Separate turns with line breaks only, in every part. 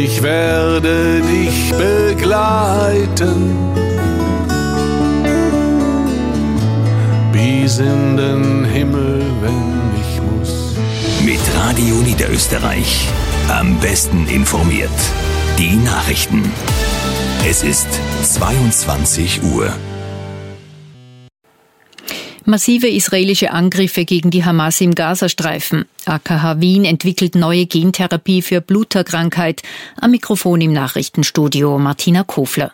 ich werde dich begleiten bis in den Himmel, wenn ich muss.
Mit Radio Niederösterreich am besten informiert. Die Nachrichten. Es ist 22 Uhr.
Massive israelische Angriffe gegen die Hamas im Gazastreifen. AKH Wien entwickelt neue Gentherapie für Bluterkrankheit. Am Mikrofon im Nachrichtenstudio Martina Kofler.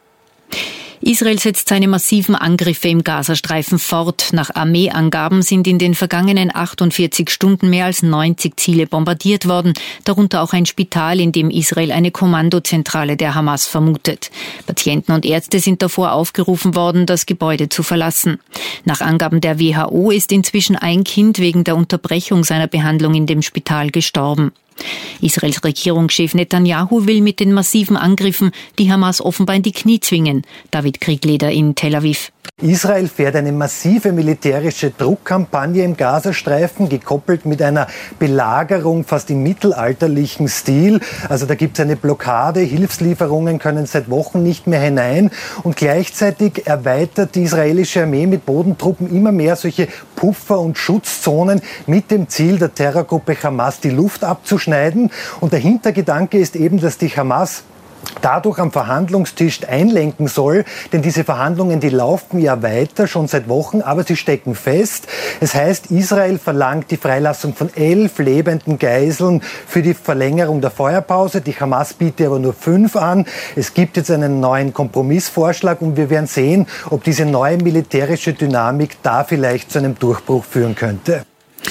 Israel setzt seine massiven Angriffe im Gazastreifen fort. Nach Armeeangaben sind in den vergangenen 48 Stunden mehr als 90 Ziele bombardiert worden, darunter auch ein Spital, in dem Israel eine Kommandozentrale der Hamas vermutet. Patienten und Ärzte sind davor aufgerufen worden, das Gebäude zu verlassen. Nach Angaben der WHO ist inzwischen ein Kind wegen der Unterbrechung seiner Behandlung in dem Spital gestorben. Israels Regierungschef Netanyahu will mit den massiven Angriffen die Hamas offenbar in die Knie zwingen. David Kriegleder in Tel Aviv.
Israel fährt eine massive militärische Druckkampagne im Gazastreifen, gekoppelt mit einer Belagerung fast im mittelalterlichen Stil. Also da gibt es eine Blockade, Hilfslieferungen können seit Wochen nicht mehr hinein. Und gleichzeitig erweitert die israelische Armee mit Bodentruppen immer mehr solche Puffer- und Schutzzonen mit dem Ziel, der Terrorgruppe Hamas die Luft abzuschneiden. Und der Hintergedanke ist eben, dass die Hamas dadurch am Verhandlungstisch einlenken soll, denn diese Verhandlungen, die laufen ja weiter, schon seit Wochen, aber sie stecken fest. Es heißt, Israel verlangt die Freilassung von 11 lebenden Geiseln für die Verlängerung der Feuerpause. Die Hamas bietet aber nur 5 an. Es gibt jetzt einen neuen Kompromissvorschlag und wir werden sehen, ob diese neue militärische Dynamik da vielleicht zu einem Durchbruch führen könnte.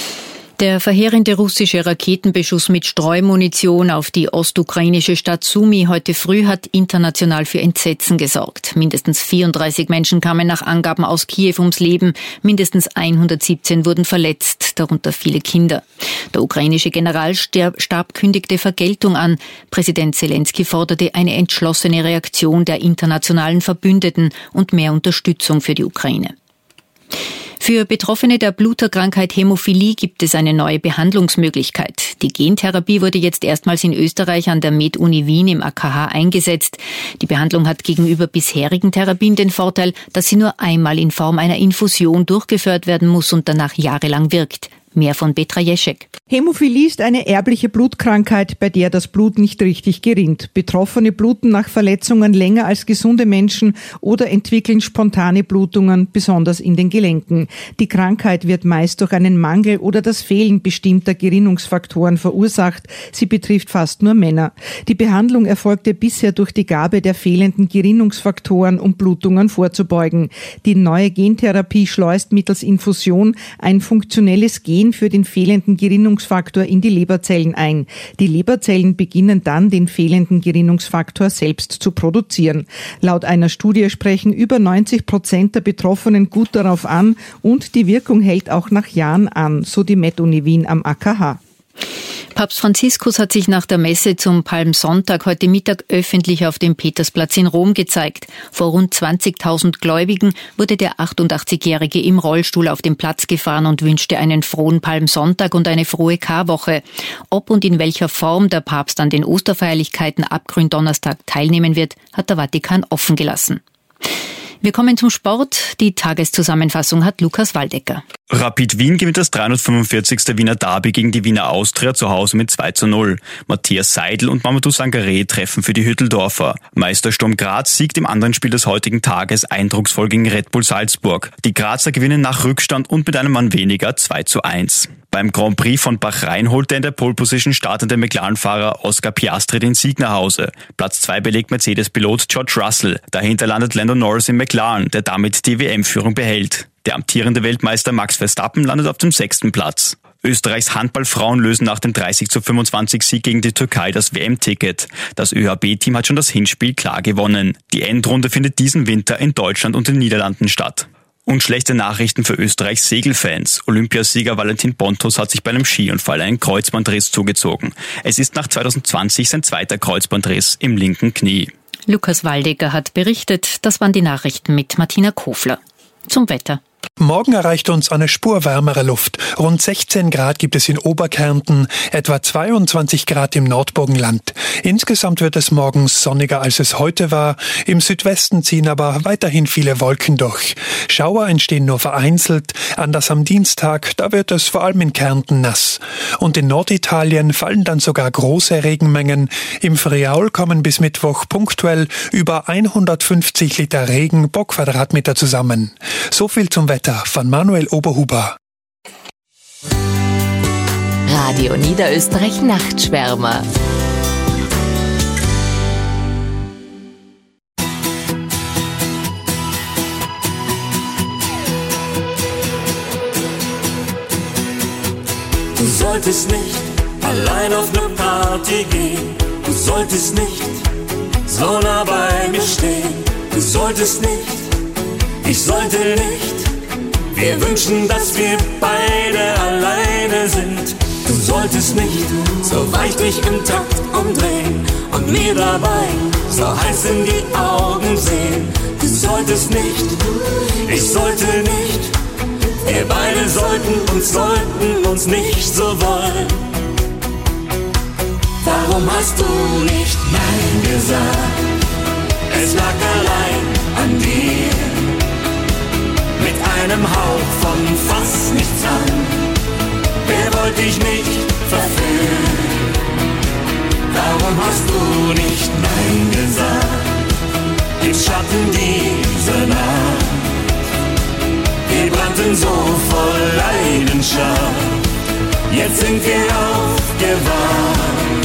Der verheerende russische Raketenbeschuss mit Streumunition auf die ostukrainische Stadt Sumy heute früh hat international für Entsetzen gesorgt. Mindestens 34 Menschen kamen nach Angaben aus Kiew ums Leben. Mindestens 117 wurden verletzt, darunter viele Kinder. Der ukrainische Generalstab kündigte Vergeltung an. Präsident Zelensky forderte eine entschlossene Reaktion der internationalen Verbündeten und mehr Unterstützung für die Ukraine. Für Betroffene der Bluterkrankheit Hämophilie gibt es eine neue Behandlungsmöglichkeit. Die Gentherapie wurde jetzt erstmals in Österreich an der Med-Uni Wien im AKH eingesetzt. Die Behandlung hat gegenüber bisherigen Therapien den Vorteil, dass sie nur einmal in Form einer Infusion durchgeführt werden muss und danach jahrelang wirkt. Mehr von Petra Jeschek.
Hämophilie ist eine erbliche Blutkrankheit, bei der das Blut nicht richtig gerinnt. Betroffene bluten nach Verletzungen länger als gesunde Menschen oder entwickeln spontane Blutungen, besonders in den Gelenken. Die Krankheit wird meist durch einen Mangel oder das Fehlen bestimmter Gerinnungsfaktoren verursacht. Sie betrifft fast nur Männer. Die Behandlung erfolgte bisher durch die Gabe der fehlenden Gerinnungsfaktoren, um Blutungen vorzubeugen. Die neue Gentherapie schleust mittels Infusion ein funktionelles Gen für den fehlenden Gerinnungsfaktor in die Leberzellen ein. Die Leberzellen beginnen dann, den fehlenden Gerinnungsfaktor selbst zu produzieren. Laut einer Studie sprechen über 90% der Betroffenen gut darauf an und die Wirkung hält auch nach Jahren an, so die Med-Uni Wien am AKH.
Papst Franziskus hat sich nach der Messe zum Palmsonntag heute Mittag öffentlich auf dem Petersplatz in Rom gezeigt. Vor rund 20.000 Gläubigen wurde der 88-Jährige im Rollstuhl auf den Platz gefahren und wünschte einen frohen Palmsonntag und eine frohe Karwoche. Ob und in welcher Form der Papst an den Osterfeierlichkeiten ab Gründonnerstag teilnehmen wird, hat der Vatikan offen gelassen. Wir kommen zum Sport. Die Tageszusammenfassung hat Lukas Waldecker.
Rapid Wien gewinnt das 345. Wiener Derby gegen die Wiener Austria zu Hause mit 2:0. Matthias Seidel und Mamadou Sangaré treffen für die Hütteldorfer. Meister Sturm Graz siegt im anderen Spiel des heutigen Tages eindrucksvoll gegen Red Bull Salzburg. Die Grazer gewinnen nach Rückstand und mit einem Mann weniger 2:1. Beim Grand Prix von Bahrain holte in der Pole-Position startende McLaren-Fahrer Oscar Piastri den Sieg nach Hause. Platz 2 belegt Mercedes-Pilot George Russell. Dahinter landet Lando Norris im McLaren, der damit die WM-Führung behält. Der amtierende Weltmeister Max Verstappen landet auf dem 6. Platz. Österreichs Handballfrauen lösen nach dem 30:25 Sieg gegen die Türkei das WM-Ticket. Das ÖHB-Team hat schon das Hinspiel klar gewonnen. Die Endrunde findet diesen Winter in Deutschland und den Niederlanden statt. Und schlechte Nachrichten für Österreichs Segelfans. Olympiasieger Valentin Pontus hat sich bei einem Skiunfall einen Kreuzbandriss zugezogen. Es ist nach 2020 sein zweiter Kreuzbandriss im linken Knie.
Lukas Waldecker hat berichtet. Das waren die Nachrichten mit Martina Kofler. Zum Wetter.
Morgen erreicht uns eine Spur wärmere Luft. Rund 16 Grad gibt es in Oberkärnten, etwa 22 Grad im Nordburgenland. Insgesamt wird es morgens sonniger, als es heute war. Im Südwesten ziehen aber weiterhin viele Wolken durch. Schauer entstehen nur vereinzelt, anders am Dienstag, da wird es vor allem in Kärnten nass. Und in Norditalien fallen dann sogar große Regenmengen. Im Friaul kommen bis Mittwoch punktuell über 150 Liter Regen pro Quadratmeter zusammen. So viel zum Wetter von Manuel Oberhuber.
Radio Niederösterreich Nachtschwärmer.
Du solltest nicht allein auf eine Party gehen. Du solltest nicht so nah bei mir stehen. Du solltest nicht, ich sollte nicht. Wir wünschen, dass wir beide alleine sind. Du solltest nicht so weich dich im Takt umdrehen und mir dabei so heiß in die Augen sehen. Du solltest nicht, ich sollte nicht. Wir beide sollten uns nicht so wollen. Warum hast du nicht Nein gesagt? Es lag allein an dir. Mit einem Hauch von fast nichts an. Wer wollte dich nicht verführen? Warum hast du nicht Nein gesagt? Im Schatten dieser Nacht. Wir brannten so voll Leidenschaft. Jetzt sind wir aufgewacht.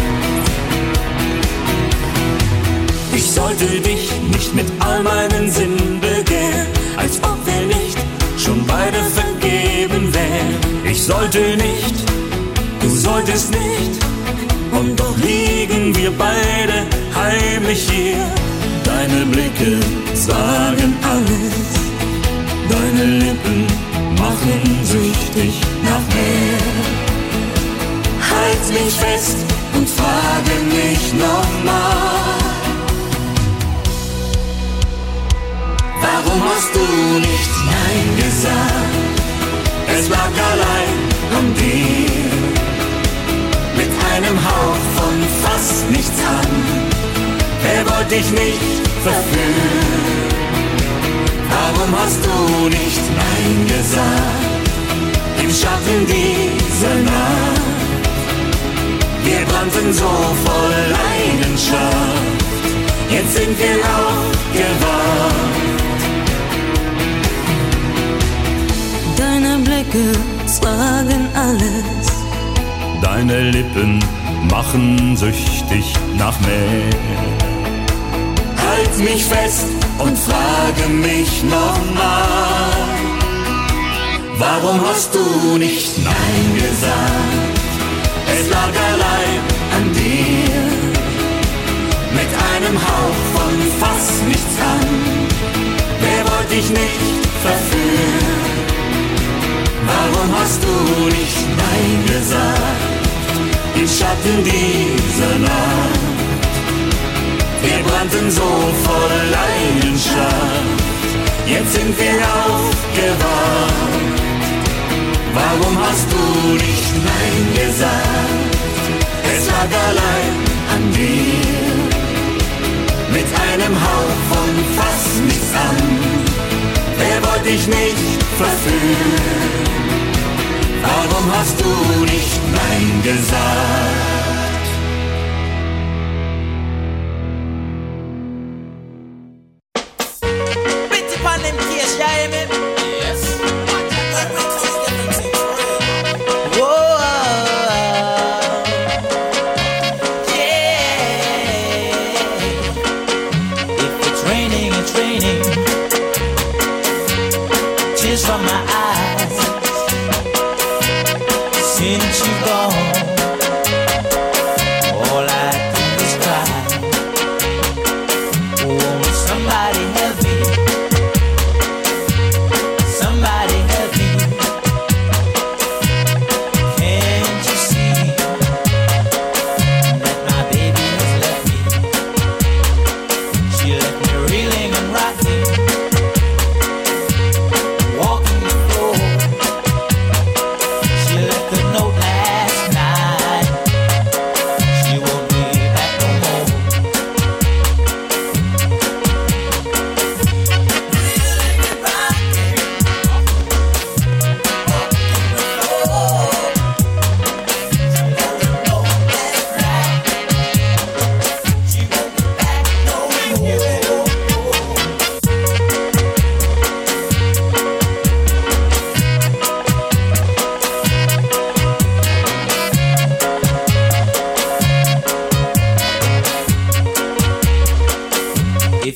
Ich sollte dich nicht mit all meinen Sinnen begehren, als ob wir nicht schon beide vergeben wären. Ich sollte nicht, du solltest nicht, und doch liegen wir beide heimlich hier. Deine Blicke sagen alles, deine Lippen machen süchtig nach mehr. Halt mich fest und frage mich nochmal. Warum hast du nicht Nein gesagt? Es lag allein an dir. Mit einem Hauch von fast nichts an. Wer wollte dich nicht verführen? Warum hast du nicht Nein gesagt? Im Schatten dieser Nacht. Wir brannten so voll Leidenschaft. Jetzt sind wir aufgewacht. Deine Blicke sagen alles. Deine Lippen machen süchtig nach mehr. Halt mich fest und frage mich nochmal. Warum hast du nicht Nein gesagt? Es lag allein an dir. Mit einem Hauch von fast nichts an. Wer wollte dich nicht verführen? Warum hast du nicht Nein gesagt? Im Schatten dieser Nacht. Wir brannten so voll Leidenschaft. Jetzt sind wir aufgewacht. Warum hast du nicht Nein gesagt? Es lag allein an dir. Mit einem Hauch von fast nichts an. Wer wollte dich nicht verführen? Warum hast du nicht Nein gesagt?
Since you've gone,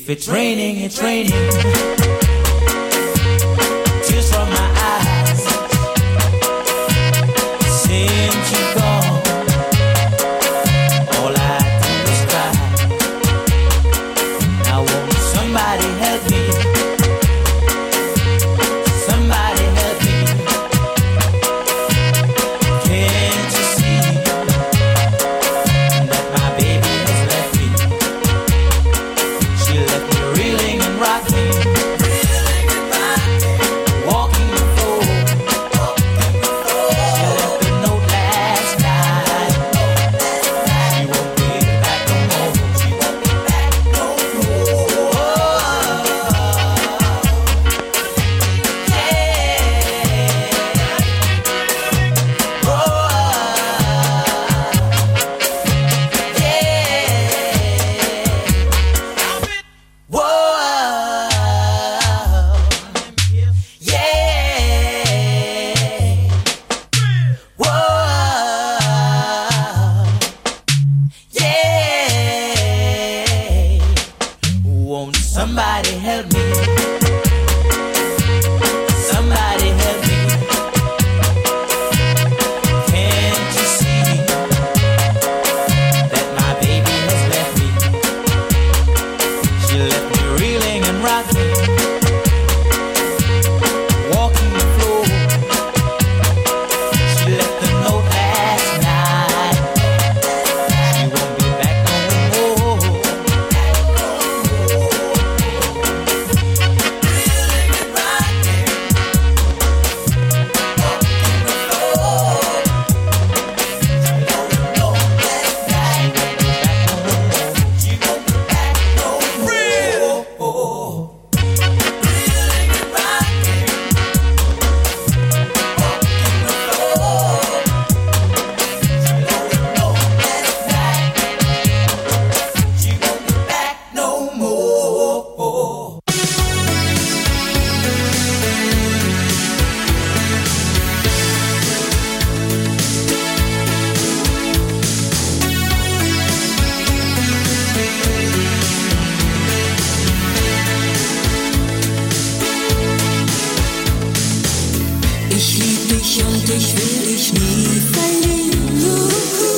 If it's raining, it's raining. Tears from my eyes. Since you're gone, all I do is cry. Now won't somebody help me? Somebody help me. Can't you see that my baby has left me? She left me reeling and rocking, walking the floor. She left a note last night. She won't be back no more. She won't be back no more. Won't somebody help me? Somebody help me. Can't you see that my baby has left me? She left me reeling and rocking, walking the floor. She left a note last night. She won't be back no more.
Ich lieb dich und ich will dich nie verlieren.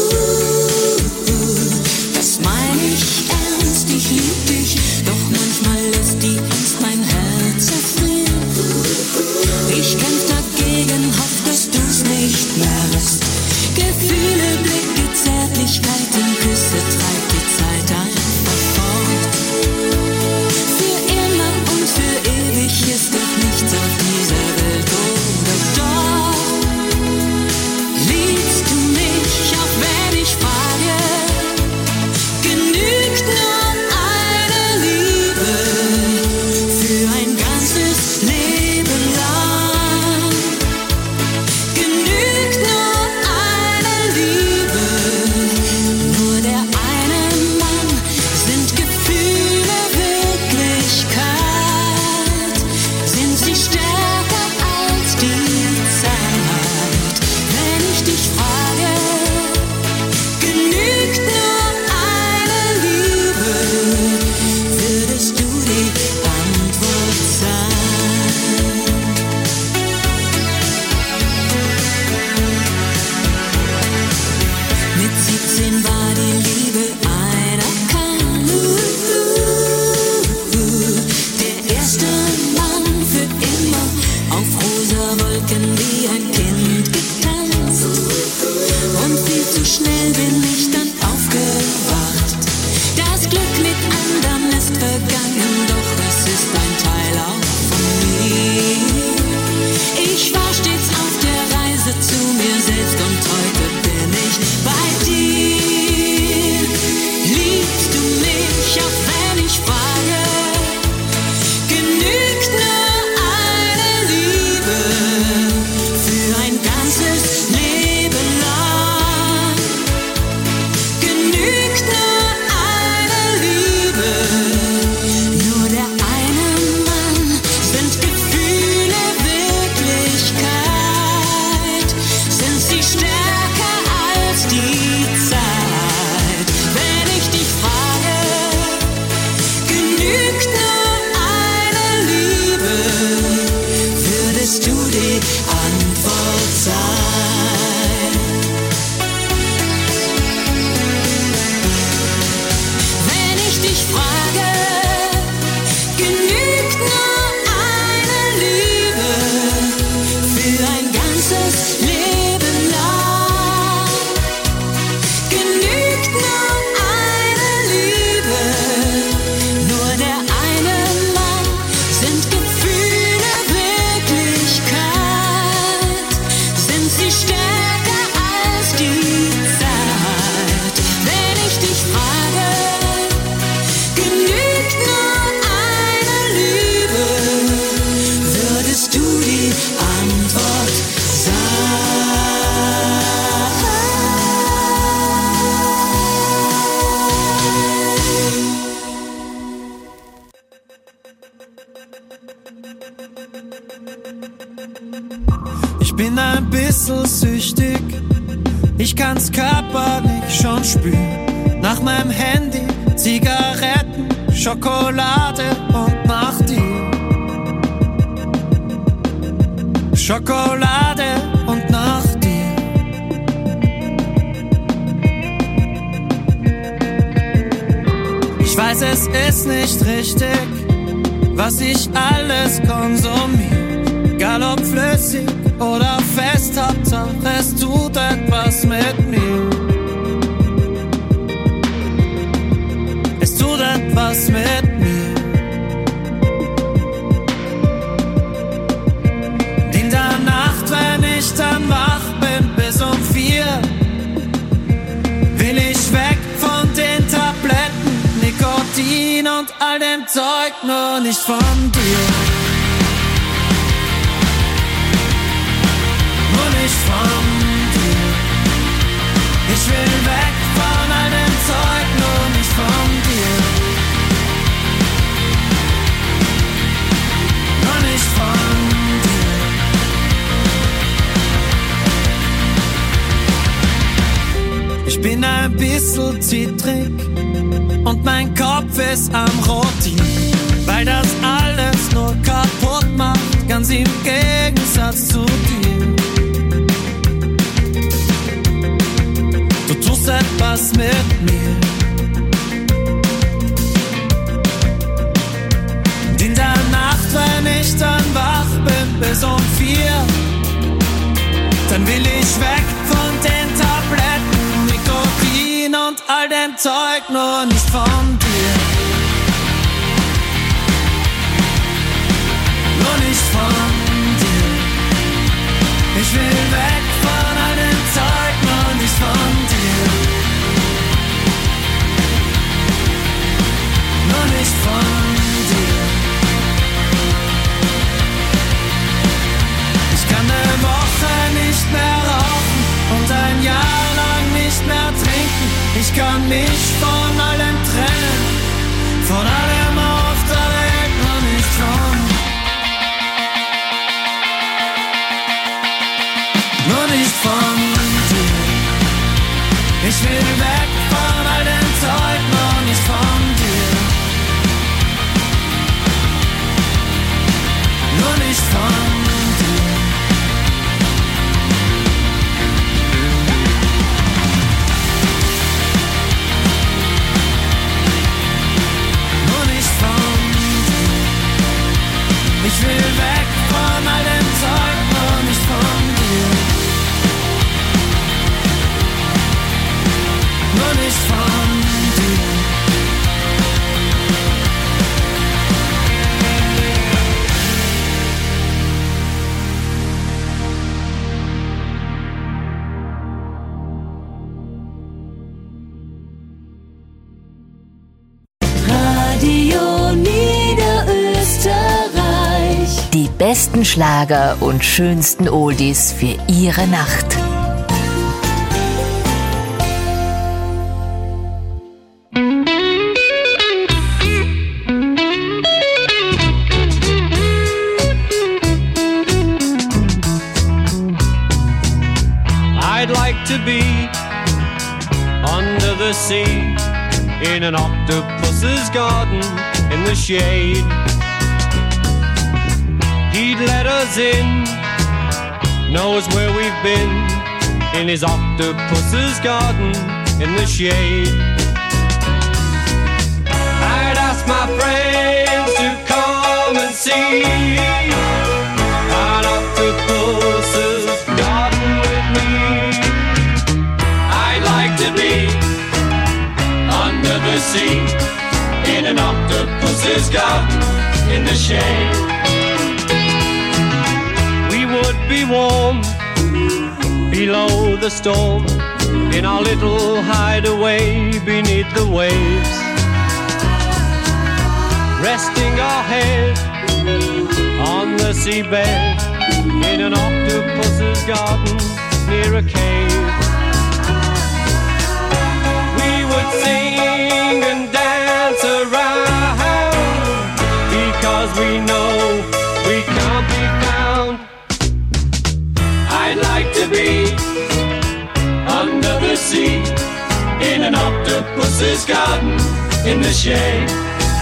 Das meine ich ernst, ich lieb dich, doch manchmal lässt die Angst mein Herz erfrieren. Ich kämpf dagegen, hoff, dass du's nicht merkst. Gefühle, Blicke, Zärtlichkeiten, Küsse, treibt die Zeit einfach fort. Für immer und für ewig ist doch nichts auf dieser Welt oder doch. Liebst du mich, auch wenn ich frage? Genügt nur eine Liebe für ein ganzes Leben lang. Genügt nur eine Liebe, nur der eine Mann.
bin ein bisschen süchtig, ich kann's körperlich schon spüren. Nach meinem Handy, Zigaretten, Schokolade und nach dir. Schokolade und nach dir. Ich weiß, es ist nicht richtig, was ich alles konsumiere. Egal ob flüssig oder fest, Hauptsache es tut etwas mit mir. Es tut etwas mit mir. Und in der Nacht, wenn ich dann wach bin, bis um 4, will ich weg von den Tabletten, Nikotin und all dem Zeug, nur nicht von dir. Von dir. Ich will weg von all dem Zeug, nur nicht von dir. Nur nicht von dir. Ich bin ein bisschen zittrig und mein Kopf ist am Rotieren, weil das alles nur kaputt macht, ganz im Gegensatz zu dir. Du tust etwas mit mir. Und in der Nacht, wenn ich dann wach bin, bis um 4, dann will ich weg von den Tabletten, Nikotin und all dem Zeug, nur nicht von dir. Nur nicht von dir. Ich will weg von all dem Zeug, nur nicht von dir. Nur nicht von dir. Ich kann eine Woche nicht mehr rauchen und ein Jahr lang nicht mehr trinken. Ich kann mich von allem trennen, von allem auf der Welt, nur nicht von. Nur nicht von dir. Ich will weg von all dem Zeug, nur nicht von dir. Nur nicht von dir. Nur nicht von dir. Ich will weg von all dem Zeug, nur nicht von dir. Nur nicht von dir.
Radio Niederösterreich. Die besten Schlager und schönsten Oldies für Ihre Nacht.
I'd like to be under the sea in an octopus's garden in the shade. He'd let us in, knows where we've been, in his octopus's garden in the shade. I'd ask my friends to come and see an octopus's garden with me. I'd like to be under the sea in an octopus's garden in the shade. We would be warm below the storm in our little hideaway beneath the waves, resting our head on the seabed in an octopus's garden near a cave. We would sing and dance around because we know we can't be found.
his garden in the shade.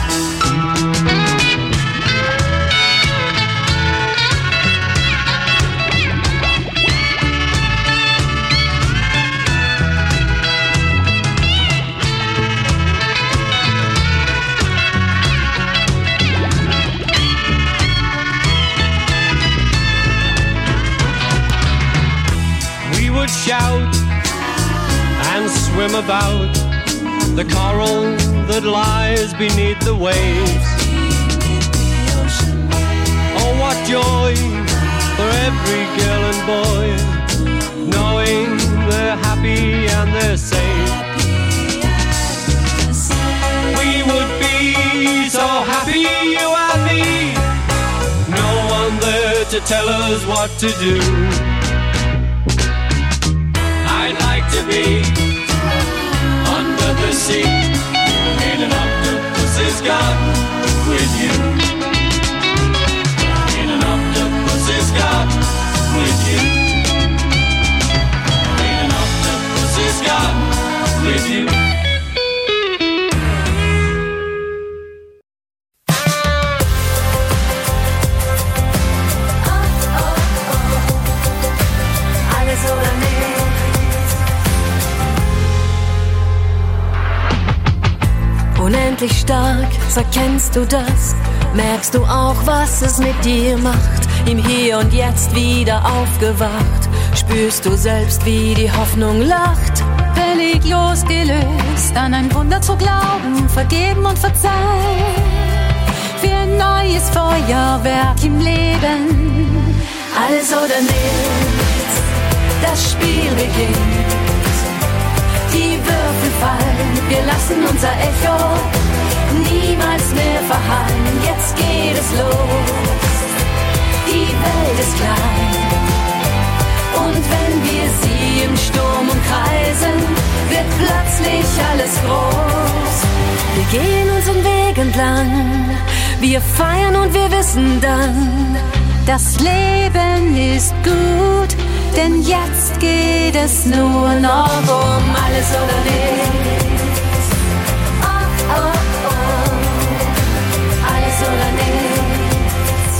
Shout and swim about the coral that lies beneath the waves. Oh, what joy for every girl and boy, knowing they're happy and they're safe. We would be so happy, you and me, no one there to tell us what to do. I'd like to be under the sea in an octopus's garden with you. In an octopus's garden with you. In an octopus's garden with you.
Unendlich stark, sag, kennst du das? Merkst du auch, was es mit dir macht? Im Hier und Jetzt wieder aufgewacht. Spürst du selbst, wie die Hoffnung lacht?
Völlig losgelöst, an ein Wunder zu glauben, vergeben und verzeihen. Für ein neues Feuerwerk im Leben.
Alles oder nichts, das Spiel beginnt. Die Würfel fallen, wir lassen unser Echo niemals mehr verhallen. Jetzt geht es los, die Welt ist klein. Und wenn wir sie im Sturm umkreisen, wird plötzlich alles groß. Wir gehen unseren Weg entlang, wir feiern und wir wissen dann,
das Leben ist gut, denn jetzt geht es nur noch um
alles oder nichts. Oh, oh, oh. Alles oder nichts.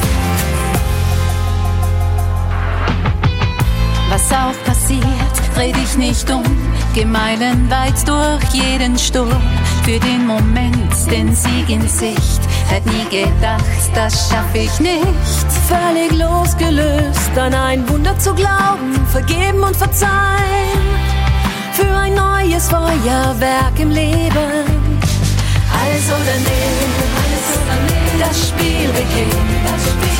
Was auch passiert, dreh dich nicht um. Geh meilenweit durch jeden Sturm. Für den Moment den Sieg in Sicht. Hätt nie gedacht, das schaff ich nicht.
Völlig losgelöst, an ein Wunder zu glauben, vergeben und verzeihen. Für ein neues Feuerwerk im Leben. Alles oder nichts, das Spiel beginnt.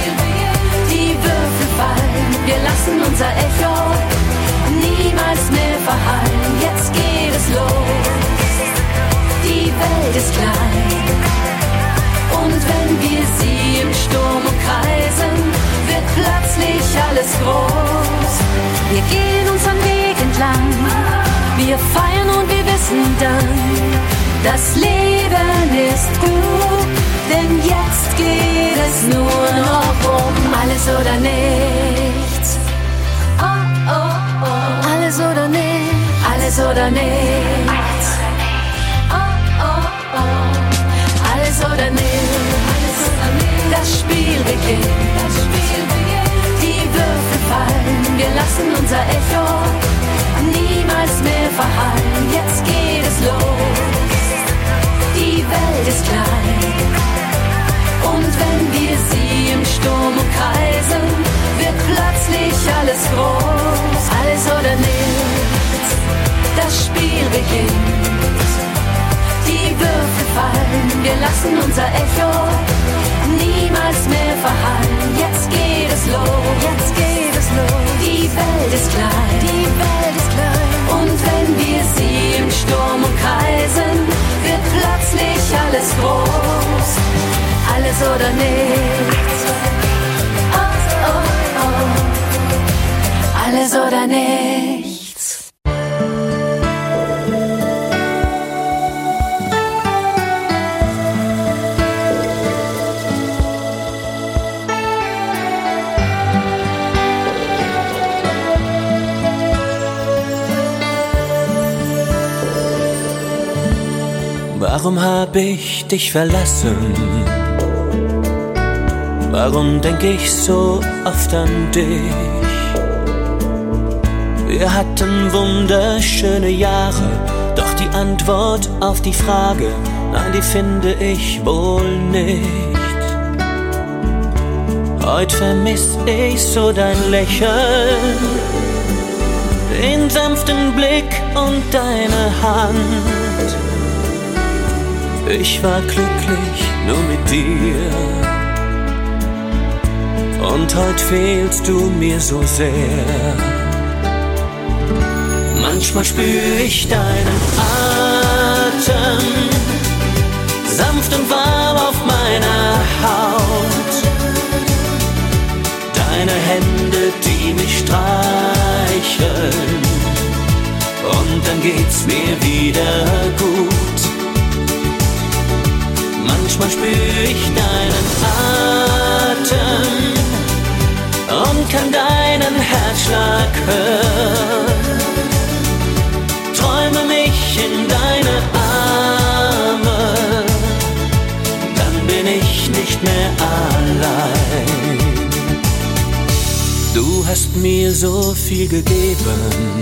Die Würfel fallen, wir lassen unser Echo niemals mehr verhallen. Jetzt geht es los, die Welt ist klein. Und wenn wir sie im Sturm umkreisen, wird plötzlich alles groß.
Wir gehen unseren Weg entlang,
wir feiern und wir wissen dann, das Leben ist gut, denn jetzt geht es nur noch um alles oder nichts. Oh, oh, oh. Alles oder nichts. Alles oder nichts. Oh, oh, oh. Alles oder nichts. Das Spiel beginnt. Die Würfel fallen, wir lassen unser Echo niemals mehr verhallen. Jetzt geht es los, die Welt ist klein. Und wenn wir sie im Sturm umkreisen, wird plötzlich alles groß. Alles oder nichts, das Spiel beginnt. Die Würfel fallen, wir lassen unser Echo niemals mehr verhallen. Jetzt geht es los, jetzt geht es los. Die Welt ist klein, die Welt ist klein. Und wenn wir sie im Sturm umkreisen, wird plötzlich alles groß. Alles oder nichts. Oh, oh, oh. Alles oder nichts.
Warum hab ich dich verlassen? Warum denk ich so oft an dich? Wir hatten wunderschöne Jahre, doch die Antwort auf die Frage, nein, die finde ich wohl nicht. Heute vermiss ich so dein Lächeln, den sanften Blick und deine Hand. Ich war glücklich nur mit dir und heute fehlst du mir so sehr. Manchmal spür ich deinen Atem, sanft und warm auf meiner Haut. Deine Hände, die mich streicheln, und dann geht's mir wieder gut. Manchmal spür ich deinen Atem und kann deinen Herzschlag hören. Träume mich in deine Arme, dann bin ich nicht mehr allein. Du hast mir so viel gegeben,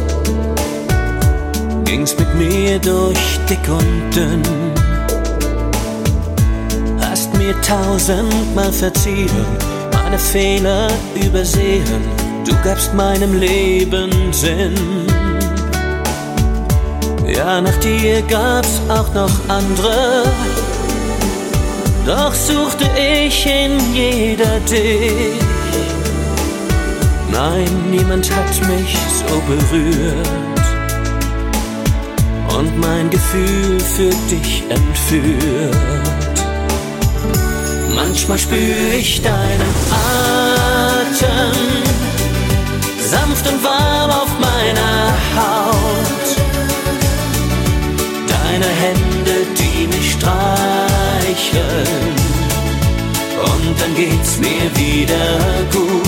ging's mit mir durch dick und dünn, hast mir 1000-mal verziehen, meine Fehler übersehen, du gabst meinem Leben Sinn. Ja, nach dir gab's auch noch andere, doch suchte ich in jeder dich. Nein, niemand hat mich so berührt und mein Gefühl für dich entführt. Manchmal spür ich deinen Atem, sanft und warm auf meiner Haut. Deine Hände, die mich streicheln, und dann geht's mir wieder gut.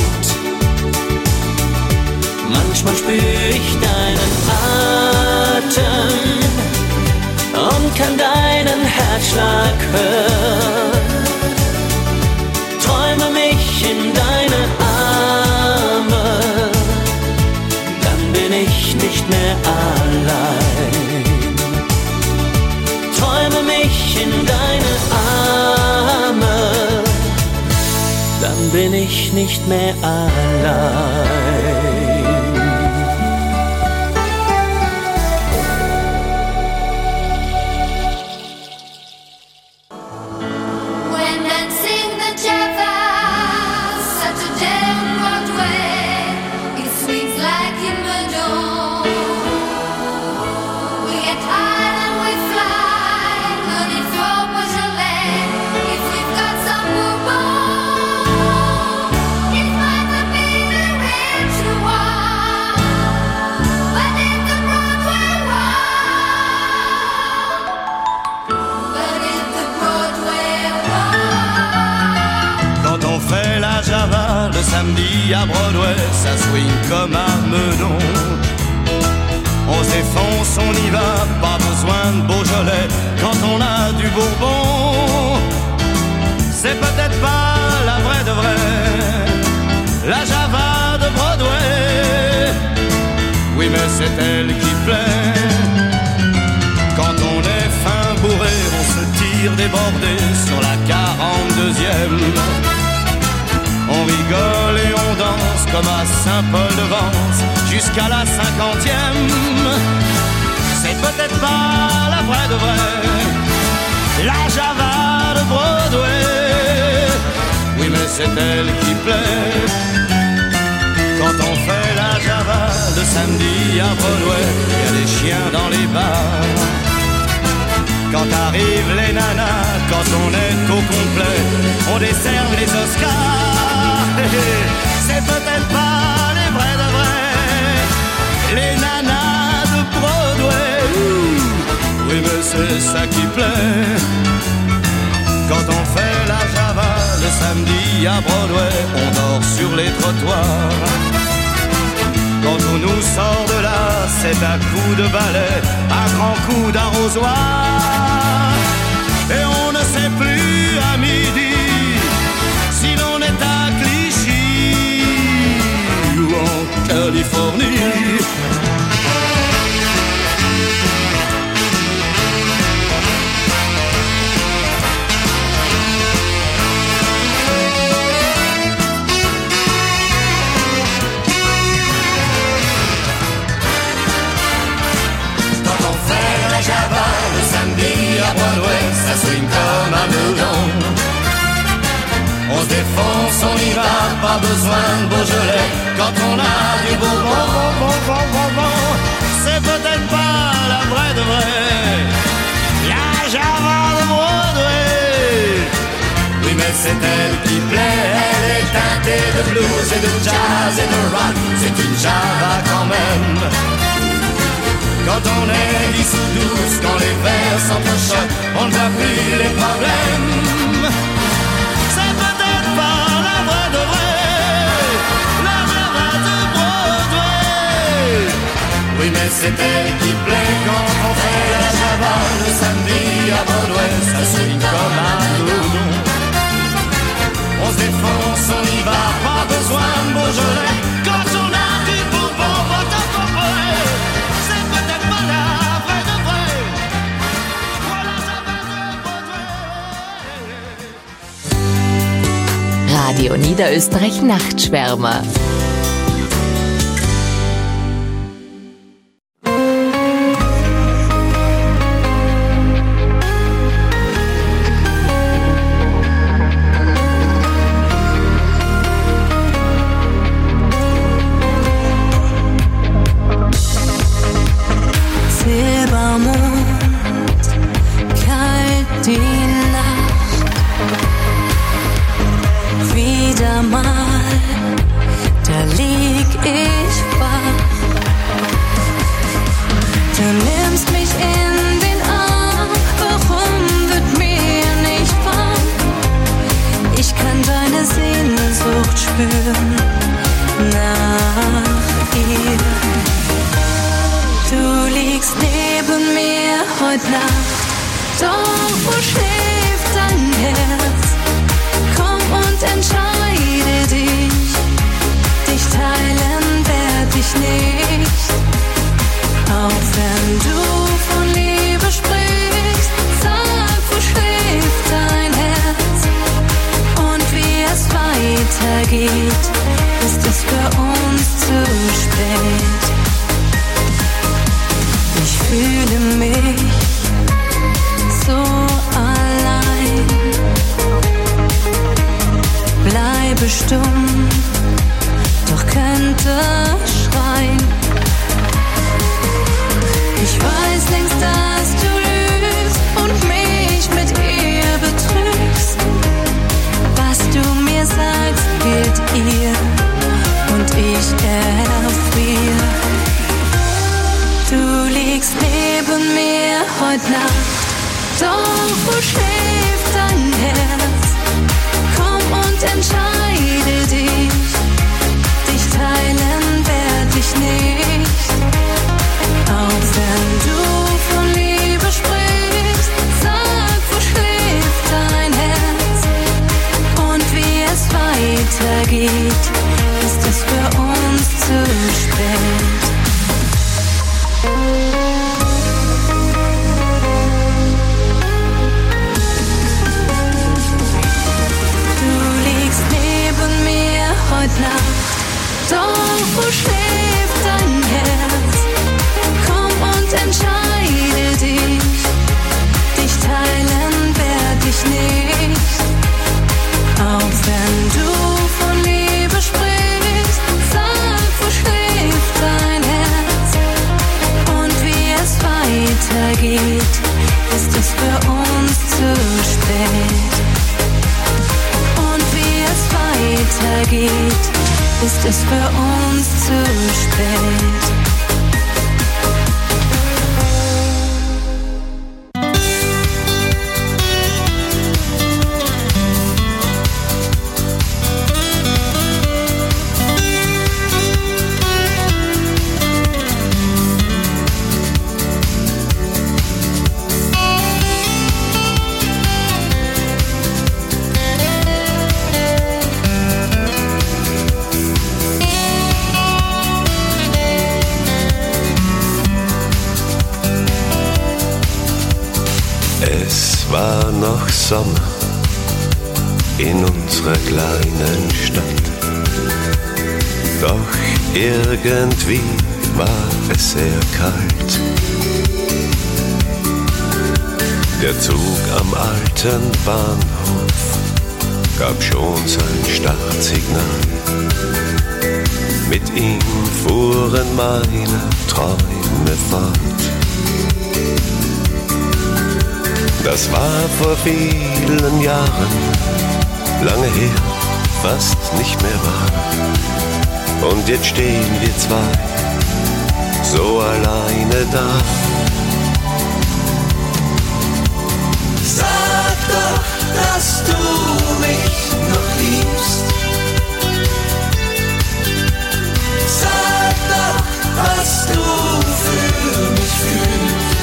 Manchmal spür ich deinen Atem und kann deinen Herzschlag hören. Träume mich in deine Arme, dann bin ich nicht mehr allein. Träume mich in deine Arme, dann bin ich nicht mehr allein.
Le samedi à Broadway, ça swing comme à Meudon. On s'effonce, on y va, pas besoin de Beaujolais quand on a du Bourbon. C'est peut-être pas la vraie de vraie, la Java de Broadway. Oui, mais c'est elle qui plaît. Quand on est fin bourré, on se tire débordé sur la 42e. On rigole et on danse comme à Saint-Paul-de-Vence jusqu'à la 50e. C'est peut-être pas la vraie de vraie, la Java de Broadway. Oui, mais c'est elle qui plaît. Quand on fait la Java le samedi à Broadway, y a des chiens dans les bars. Quand arrivent les nanas, quand on est au complet, on décerne les Oscars. C'est peut-être pas les vrais de vrais, les nanas de Broadway. Oui, mais c'est ça qui plaît. Quand on fait la Java le samedi à Broadway, on dort sur les trottoirs. Quand on nous sort de là, c'est à coups de balai, un grand coup d'arrosoir.
ça swing comme un boulon. On se défonce, on y va, pas besoin de Beaujolais. Quand on a du bon, c'est peut-être pas la vraie de vraie, la Java de Broadway. Oui, mais c'est elle qui plaît, elle est teintée de blues et de jazz et de rock. C'est une Java quand même. Quand on est 10 ou 12, quand les vers s'entrechoquent, on ne voit plus les problèmes. C'est peut-être pas la vraie de vraie, la Java de Broadway. Oui, mais c'est elle qui plaît quand on fait la Java le samedi à Broadway. Ça swing comme un boulon. On se défonce, on y va, pas besoin de Beaujolais. Quand on a du bourbon, c'est peut-être pas la vraie de vraie. Voilà ça va de Broadway.
Radio Niederösterreich Nachtschwärmer.
Ist es für uns zu spät?
War noch Sommer in unserer kleinen Stadt. Doch irgendwie war es sehr kalt. Der Zug am alten Bahnhof gab schon sein Startsignal. Mit ihm fuhren meine Träume fort. Das war vor vielen Jahren, lange her, fast nicht mehr wahr. Und jetzt stehen wir zwei, so alleine da.
Sag doch, dass du mich noch liebst. Sag doch, was du für mich fühlst.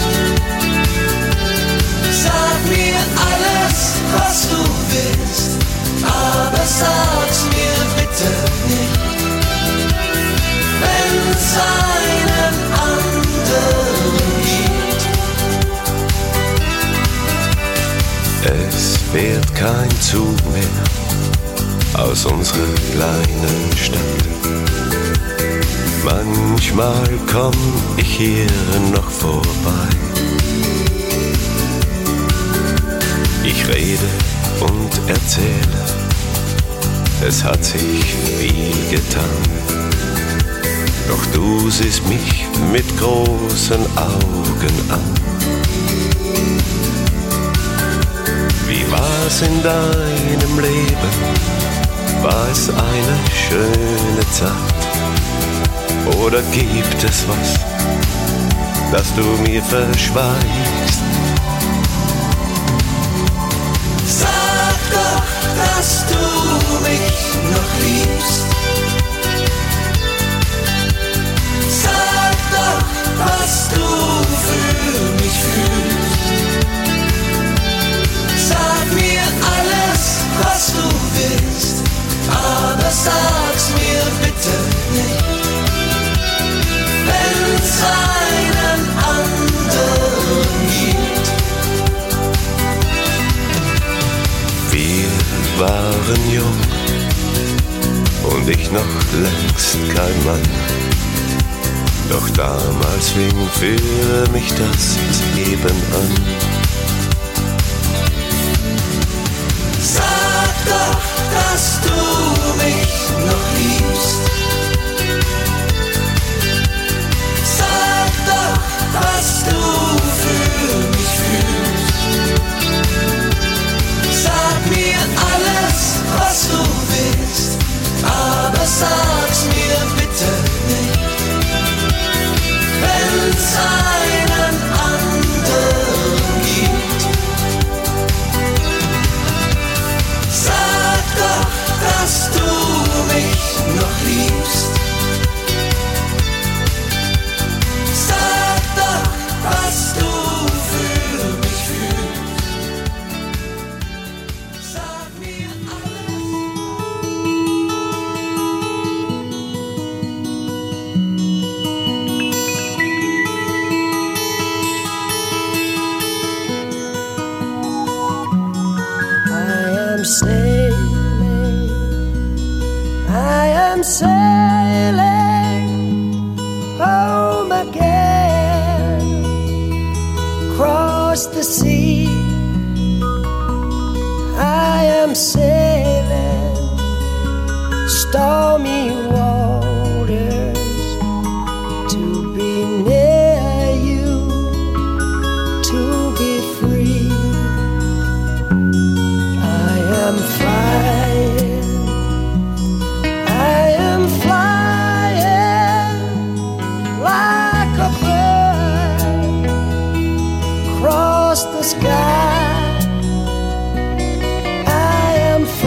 Sag mir alles, was du willst, aber sag's mir bitte nicht, wenn's einen anderen gibt.
Es fährt kein Zug mehr aus unserer kleinen Stadt. Manchmal komm ich hier noch vorbei. Ich rede und erzähle, es hat sich viel getan. Doch du siehst mich mit großen Augen an. Wie war's in deinem Leben? War es eine schöne Zeit? Oder gibt es was, das du mir verschweigst?
Sag doch, dass du mich noch liebst. Sag doch, was du für mich fühlst. Sag mir alles, was du willst, aber sag's mir bitte nicht, wenn's einen anderen gibt.
Wir waren jung und ich noch längst kein Mann. Doch damals fing für mich das Leben an.
Sag doch, dass du mich noch liebst. Sag doch, was du für mich fühlst. Sag mir alles, was du willst, aber sag's mir bitte nicht, wenn's einen anderen gibt. Sag doch, dass du mich noch liebst. Sag doch, was du für mich fühlst. Sag mir
I am sailing home again, across the sea. I am sailing stormy waters to be near you, to be free. I am flying, I am flying like a bird across the sky. I am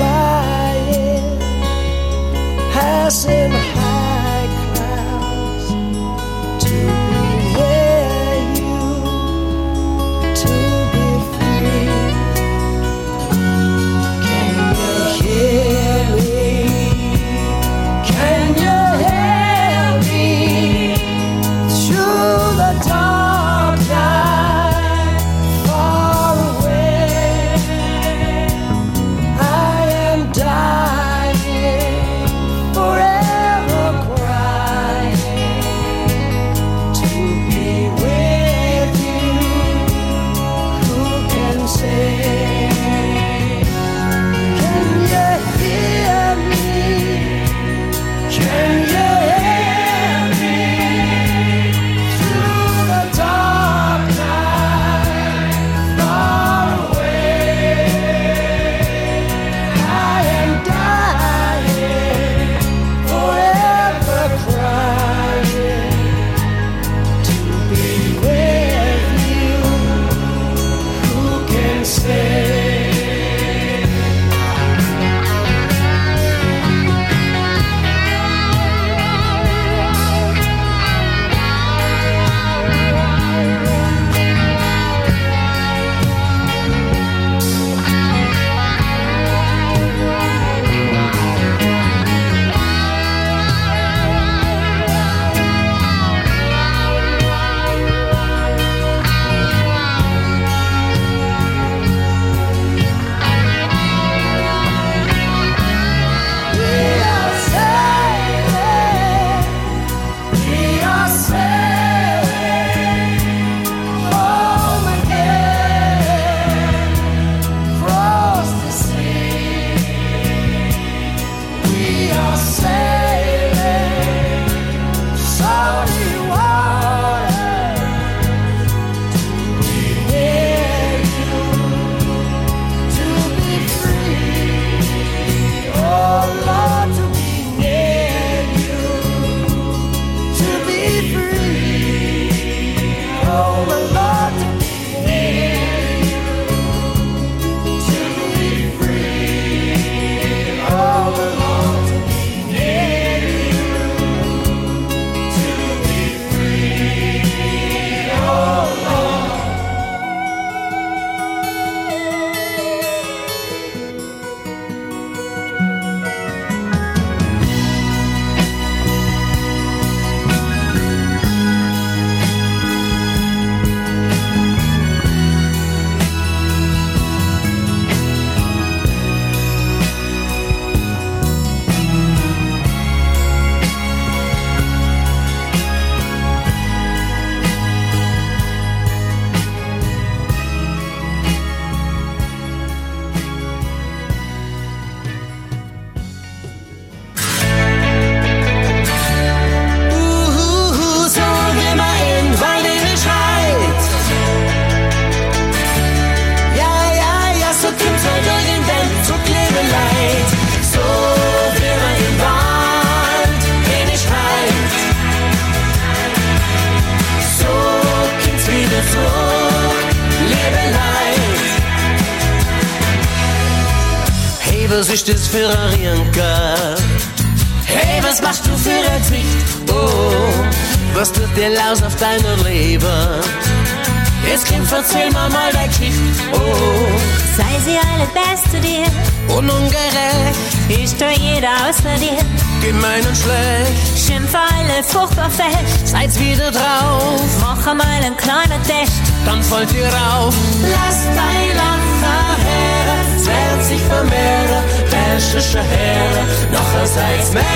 Hey, was ist das für ein Rienker? Hey, was machst du für ein Gesicht? Oh, was tut dir Laus auf deiner Leber? Jetzt Kind, erzähl mir mal deine Geschichte. Oh,
sei sie alle best zu dir
und ungerecht
ist doch jeder außer dir.
Gemein und schlecht,
Schimpf alle furchtbar fest.
seid's wieder drauf,
Mach einmal einen kleinen Test,
dann folgt ihr auf. Lass dein Lachen her, es wird sich vermehren, wäschische Heere, nachher seid's mehr.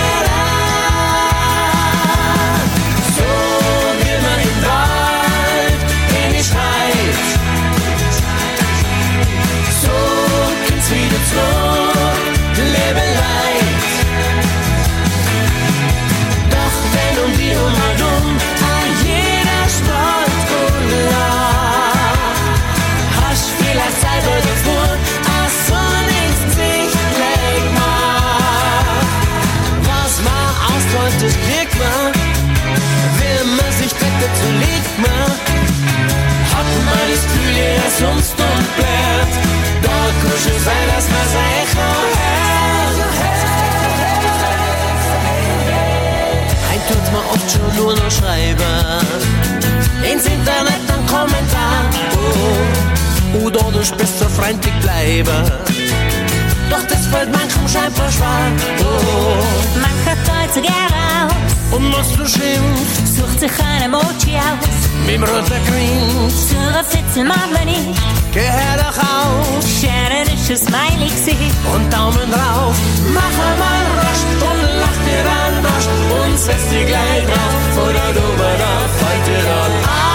So will man im Wald, in die Schreit. So kommt's wieder zurück, lebe leid. Doch wenn um die herum jeder spart und lacht, hast vielleicht selber davor, als so nichts sich gleich macht. Was man ausläuft, das kriegt man, will man sich bettet, so liegt man. Hat man das Gefühl, jeder sonst und blärt, da kann schon sein, dass man sein kann. Tut man oft schon nur noch schreiben ins Internet einen Kommentar, oh, oder du bist so freundlich bleiben. Doch das fällt manchem scheinbar schwer, oh.
Mancher teilt so gerne aus
und was du schimpfst,
sucht sich ein Emoji aus.
Mit dem roten Grinst
zur Fitzel mag man nicht.
Gehör doch auf,
Scheren ist ein Smiley-Gesicht
und Daumen drauf. Mach einmal rasch und lach dir an Arsch und setz dich gleich drauf, oder du da fällt dir dann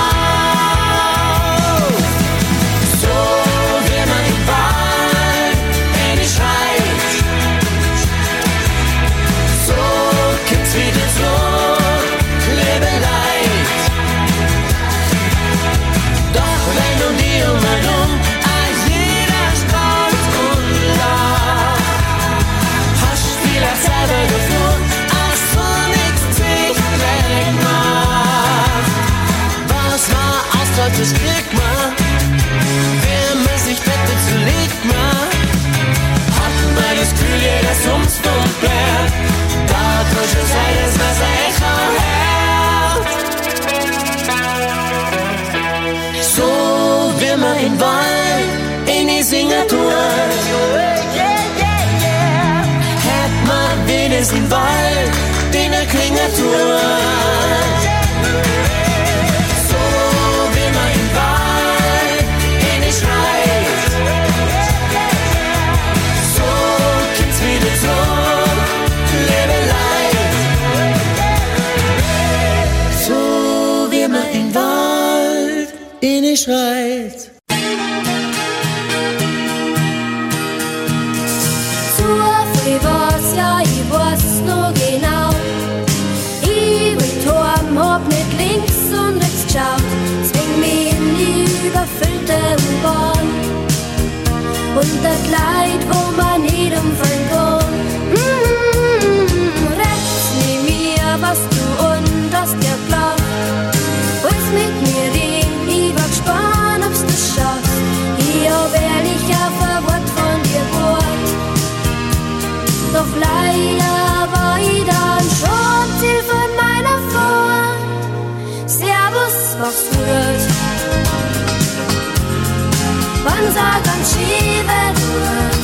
auf. So will man im Wald, wenn ich schreit. So kommt's wieder zurück, lebe leid. Doch wenn du dir herum jeder strahlt und lacht, hast vielleicht selber gefühlt, als so nichts sich gleich macht. Was man ausläuft, das kriegt man, wenn man sich bettet, so liegt man. Hat man das Gefühl, jeder summt und blärt, da kann schon sein, dass man sein kann. So will man im Wald in die Singertour. Hätt man wenigstens im Wald in der Klingertour. So will man im Wald in die Schreit. So kommt's wieder zurück, lebe leid. So will man im Wald in die Schreit.
Ich weiß, ja, ich weiß noch genau. Ich will Turm, hab nicht links und rechts geschaut. Zwing mich in die überfüllte U-Bahn. Und das Kleid, wo man nicht umfallen kann. Rechts neben mir warst du und hast dir geglaubt. Wollt's mit mir reden, ich war gespannt, ob's das schaffst. Ich hab ehrlich auf ein Wort von dir gehört. Doch leider war ich dann schon Ziel von meiner Fahrt. Servus, mach's gut. Wann sag ganz schiebe Wort.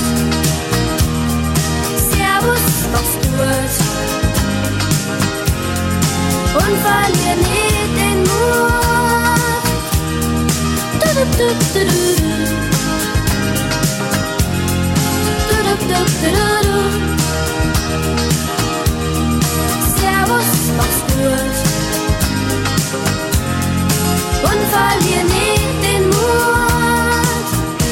Servus, mach's gut. Und verlier nicht den Mut. Du, du, du, du, du. Du, du, du, du, du. Servus, mach's gut. Und verlier nicht den Mut.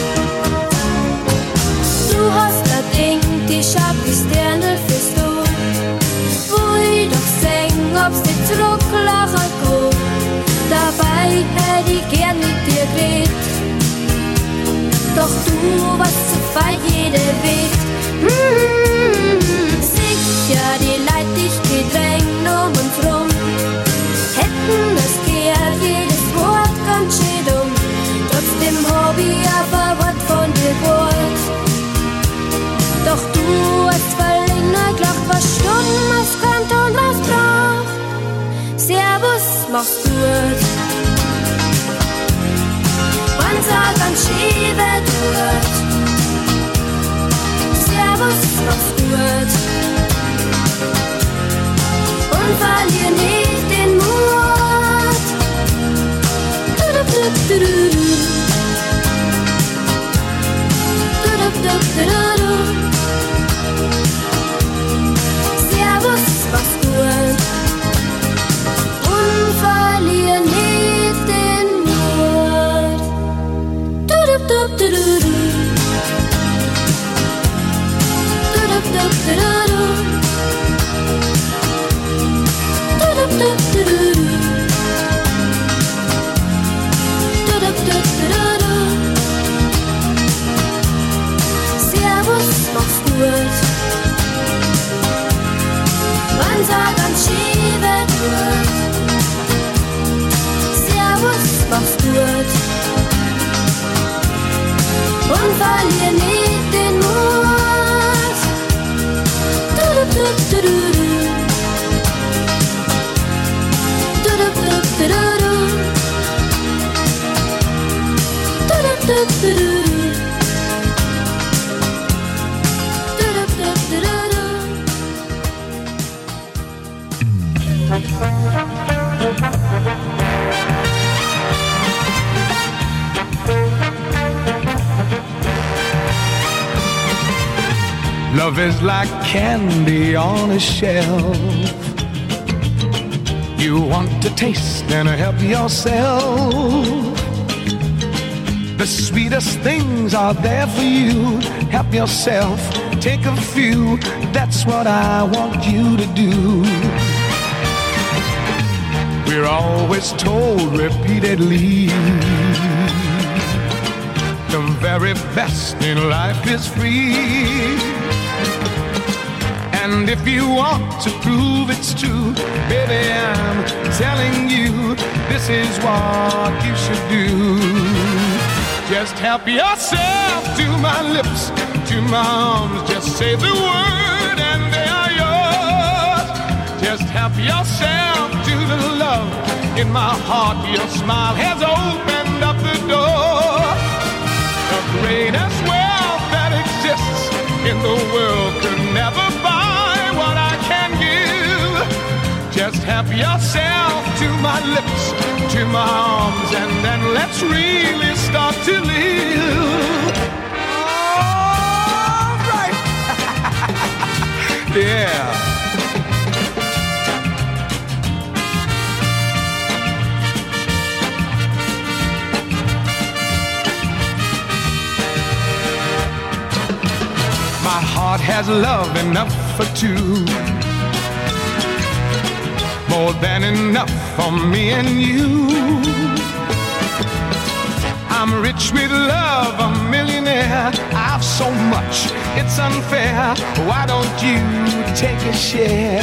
Du hast da Ding, die schaut wie Sterne fürs Du. Wo ich doch sing, ob's nicht zurücklachen kann. Dabei hätt ich gern mit dir geredet. Doch du warst zu fein, jede Weg. Sicher, die Leid dich gedrängt um und rum. Hätten das gehört, jedes Wort ganz schön dumm. Trotzdem hab ich aber Wort von dir gehört. Doch du mach's gut. Wenn sag an Schiebe tut, Servus, mach's gut. Und verlier nicht den Mut. Du-du-du-du-du-du. Du-du-du-du-du-du. Servus, mach's gut. Und verlier nicht den Mut. Du-du-du-du-du-du. Du-du-du-du-du-du. Du-du-du-du-du-du. Du-du-du-du-du-du. Servus, mach's gut. Man sagt an Schiebe tut. Servus, mach's gut. Und verlier nicht den Mut. Du-du-du-du-du-du. Du-du-du-du-du-du. Du-du-du-du-du-du.
Love is like candy on a shelf. You want to taste and help yourself. The sweetest things are there for you. Help yourself, take a few. That's what I want you to do. We're always told repeatedly the very best in life is free. And if you want to prove it's true, baby, I'm telling you, this is what you should do. Just help yourself to my lips, to my arms. Just say the word and they are yours. Just help yourself to the love in my heart. Your smile has opened up the door. The greatest wealth that exists in the world could never buy what I can give. Just help yourself to my lips, to my arms, and then let's really start to live. All right. Yeah. My heart has love enough for two, more than enough for me and you. I'm rich with love, a millionaire. I've so much, it's unfair. Why don't you take a share?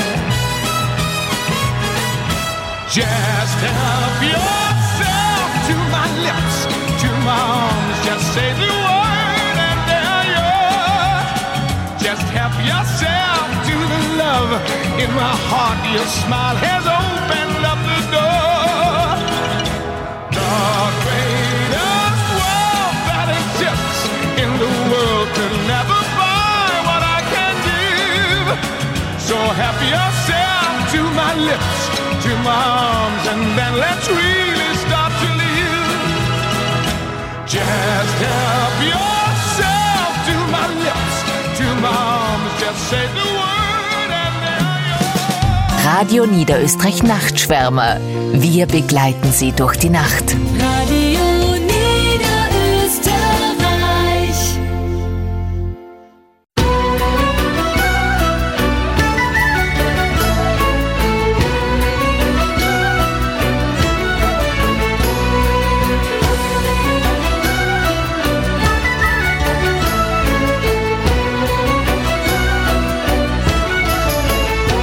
Just help yourself to my lips, to my arms. Just say the word and they're yours. Just help yourself to the love in my heart. Your smile has opened up the door. The greatest wealth that exists in the world could never buy what I can give. So help yourself to my lips, to my arms, and then let's really start to live. Just help yourself to my lips, to my arms, just say the word and they're yours.
Radio Niederösterreich Nachtschwärmer. Wir begleiten Sie durch die Nacht.
Radio Niederösterreich.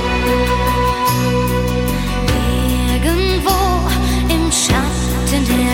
Irgendwo im Schatten der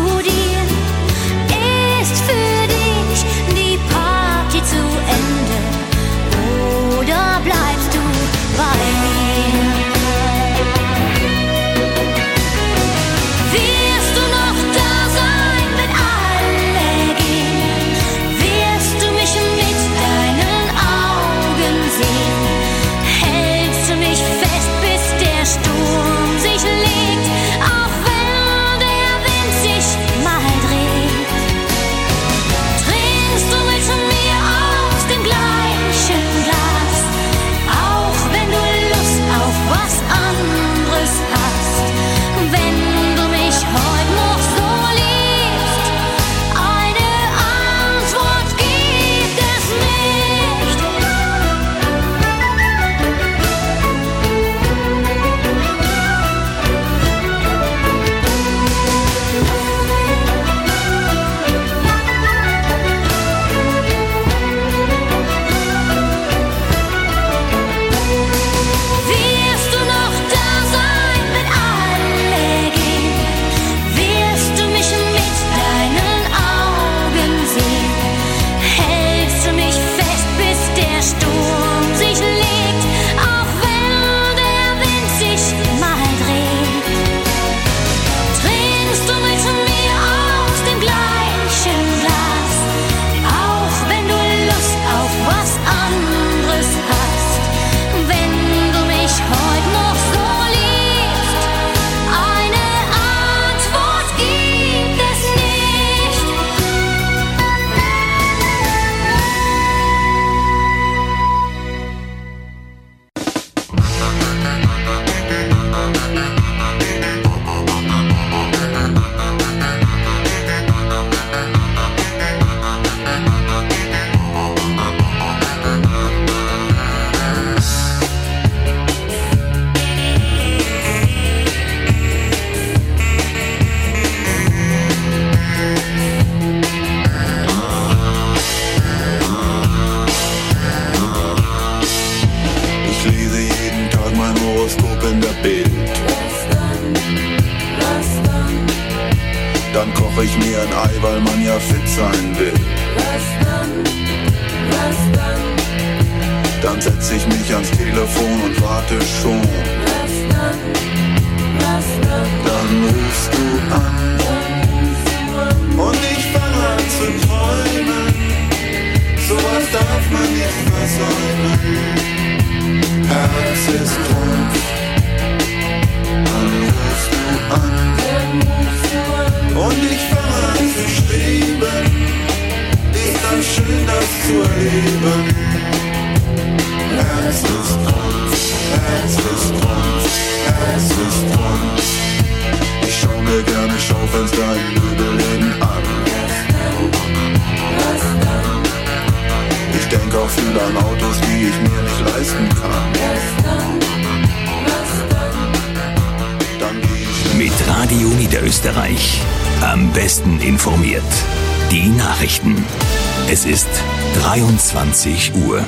dir? Ist für dich die Party zu Ende? Oder bleibst du bei mir? Wirst du noch da sein, wenn alle gehen? Wirst du mich mit deinen Augen sehen? Hältst du mich fest, bis der Sturm sich legt, auch wenn der Wind sich mal dreht? Trinkst du mit mir aus dem gleichen Glas, auch wenn du Lust auf was anderes hast? Wenn du mich heute noch so liebst, eine Antwort gibt es nicht. Wirst du noch da sein, wenn alle gehen? Wirst du mich mit deinen Augen sehen? Hältst du mich fest, bis der Sturm sich legt, auch wenn der Wind sich mal dreht? Trinkst du mit mir aus dem gleichen Glas, auch wenn du Lust auf was anderes hast? Wenn du mich heute noch so liebst, eine Antwort gibt es nicht.
Ich lese jeden Tag mein Horoskop in der Bild. Dann koche ich mir ein Ei, weil man ja fit sein will. Dann setze ich mich ans Telefon und warte schon. Dann rufst du an und ich fange an zu träumen. Sowas darf man nicht versäumen. Herz ist Trumpf, dann rufst du an und ich fange an zu schweben. Ist das schön, das zu erleben. Herz ist Trumpf, Herz ist Trumpf, Herz ist Trumpf. Ich schau mir gerne Schaufenster in Möbelläden an. Ich denk auch viel an Autos, die ich mir nicht leisten kann. Dann geh ich
Mit Radio Niederösterreich am besten informiert. Die Nachrichten. Es ist 23 Uhr.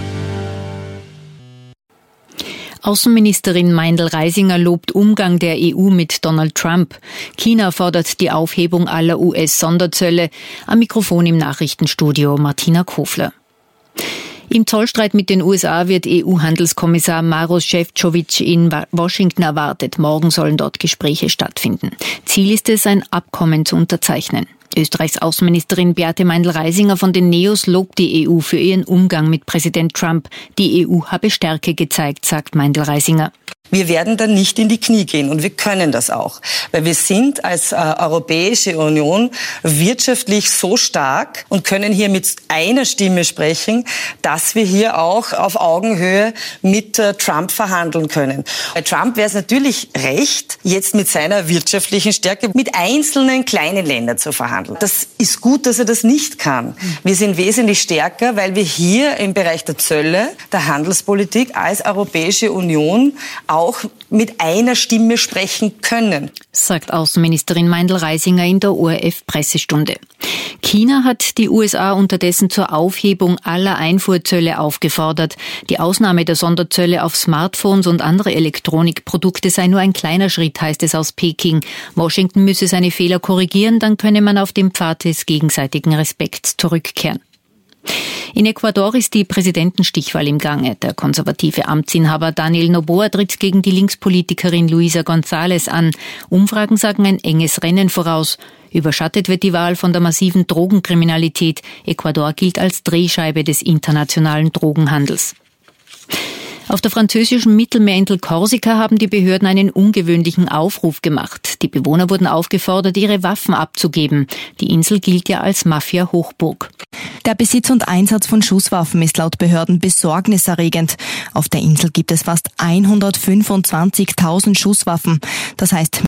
Außenministerin Meindl-Reisinger lobt Umgang der EU mit Donald Trump. China fordert die Aufhebung aller US-Sonderzölle. Am Mikrofon im Nachrichtenstudio Martina Kofler. Im Zollstreit mit den USA wird EU-Handelskommissar Maroš Šefčovič in Washington erwartet. Morgen sollen dort Gespräche stattfinden. Ziel ist es, ein Abkommen zu unterzeichnen. Österreichs Außenministerin Beate Meindl-Reisinger von den NEOS lobt die EU für ihren Umgang mit Präsident Trump. Die EU habe Stärke gezeigt, sagt Meindl-Reisinger.
Wir werden dann nicht in die Knie gehen und wir können das auch, weil wir sind als Europäische Union wirtschaftlich so stark und können hier mit einer Stimme sprechen, dass wir hier auch auf Augenhöhe mit Trump verhandeln können. Bei Trump wäre es natürlich recht, jetzt mit seiner wirtschaftlichen Stärke mit einzelnen kleinen Ländern zu verhandeln. Das ist gut, dass er das nicht kann. Wir sind wesentlich stärker, weil wir hier im Bereich der Zölle, der Handelspolitik als Europäische Union auch auch mit einer Stimme sprechen können.
Sagt Außenministerin Meindl-Reisinger in der ORF-Pressestunde. China hat die USA unterdessen zur Aufhebung aller Einfuhrzölle aufgefordert. Die Ausnahme der Sonderzölle auf Smartphones und andere Elektronikprodukte sei nur ein kleiner Schritt, heißt es aus Peking. Washington müsse seine Fehler korrigieren, dann könne man auf den Pfad des gegenseitigen Respekts zurückkehren. In Ecuador ist die Präsidentenstichwahl im Gange. Der konservative Amtsinhaber Daniel Noboa tritt gegen die Linkspolitikerin Luisa González an. Umfragen sagen ein enges Rennen voraus. Überschattet wird die Wahl von der massiven Drogenkriminalität. Ecuador gilt als Drehscheibe des internationalen Drogenhandels. Auf der französischen Mittelmeerinsel Korsika haben die Behörden einen ungewöhnlichen Aufruf gemacht. Die Bewohner wurden aufgefordert, ihre Waffen abzugeben. Die Insel gilt ja als Mafia-Hochburg.
Der Besitz und Einsatz von Schusswaffen ist laut Behörden besorgniserregend. Auf der Insel gibt es fast 125.000 Schusswaffen. Das heißt